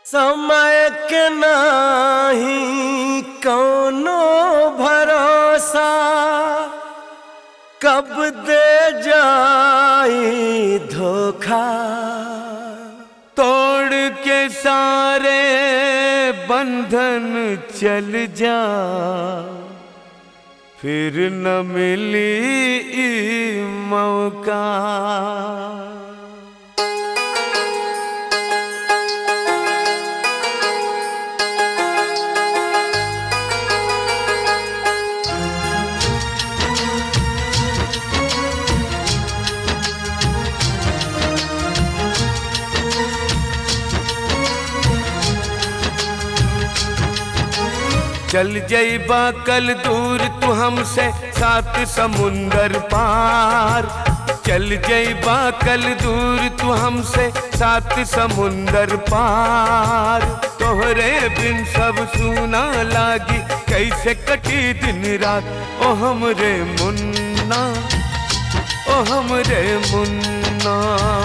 समय के नाही कौनो भरोसा, कब दे जाई धोखा। तोड़ के सारे बंधन चल जा, फिर न मिली ई मौका। चल जइबा कल दूर तू हमसे सात समुंदर पार। चल जइबा कल दूर तू हमसे सात समुंदर पार। तोहरे बिन सब सूना लागी, कैसे कटी दिन रात। ओ हमरे मुन्ना, ओ हमरे मुन्ना।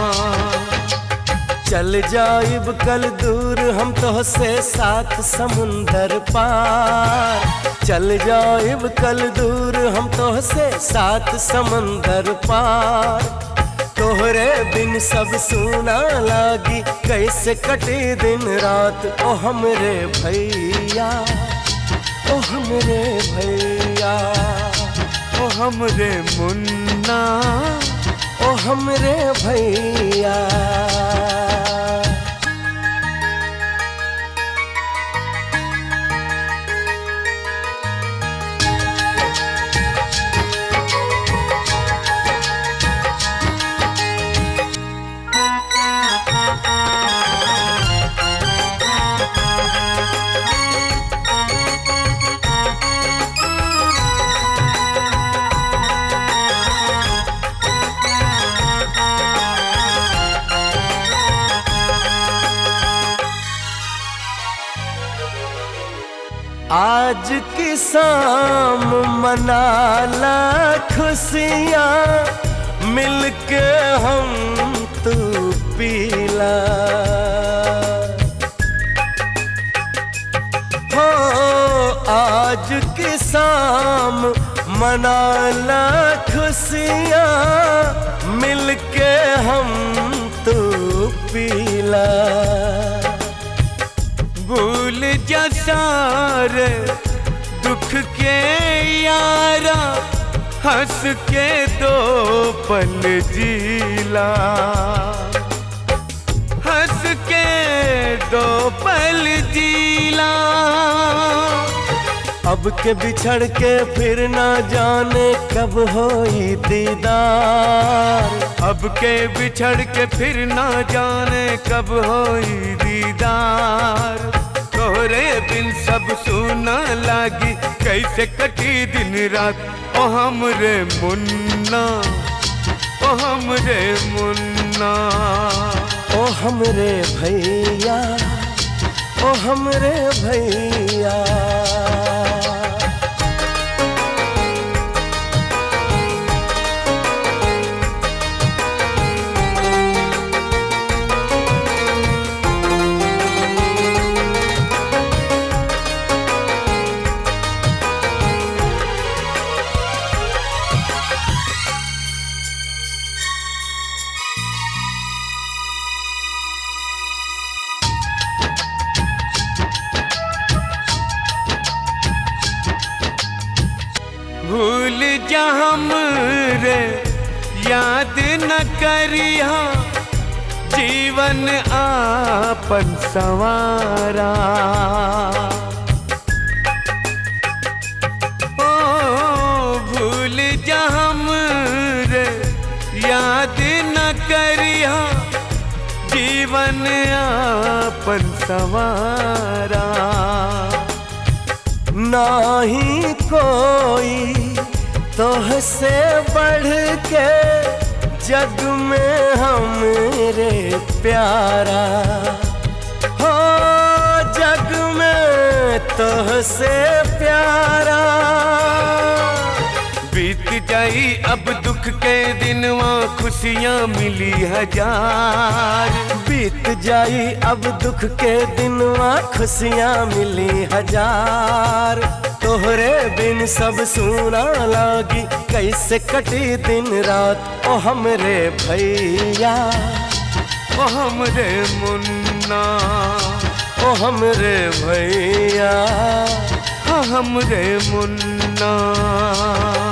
चल जाइब कल दूर हम तो से सात समुंदर पार। चल जाइब कल दूर हम तो से सात समुंदर पार। तोहरे बिन सब सूना लागी, कैसे कटे दिन रात। ओ हमरे भैया, ओ हमरे भैया, ओ हमरे मुन्ना, ओ हमरे भैया। आज की शाम मनाला खुशियाँ, मिलके हम तू पीला। हो आज की शाम मनाला खुशियाँ, मिलके हम तू पीला। भूल जा सारे दुख के यारा, हंस के दो पल जीला। हंस के दो पल जीला। अब के बिछड़ के फिर ना जाने कब होई दीदार। अब के बिछड़ के फिर ना जाने कब होई दीदार। तोहरे बिन सब सूना लागी, कैसे कटी दिन रात। ओ हमरे मुन्ना, ओ हमरे मुन्ना, ओ हमरे भैया, ओ हमरे भैया। भूल जा हमरे याद न करिहा, जीवन आपन संवारा। ओ भूल जा हमरे याद न करिहा, जीवन आपन संवारा। नाही कोई तोहसे बढ़ के जग में हमरे प्यारा। हो जग में तोहसे प्यारा। बीत जाई अब दुख के दिनवा खुशियाँ मिली हजार। बीत जाई अब दुख के दिनवा खुशियाँ मिली हजार। तोहरे बिन सब सूना लागी कैसे कटी दिन रात ओ हमरे भैया ओ हमरे मुन्ना ओ हमरे भैया ओ हमरे मुन्ना।